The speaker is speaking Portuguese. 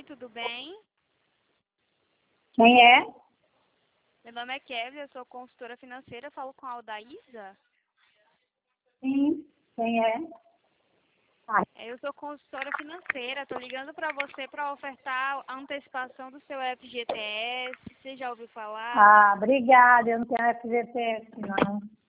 tudo bem? Quem é? Meu nome é Kevin, eu sou consultora financeira, falo com a Aldaísa. Sim, quem é? Eu sou consultora financeira, estou ligando para você para ofertar a antecipação do seu FGTS. Você já ouviu falar? Obrigada, eu não tenho FGTS, não.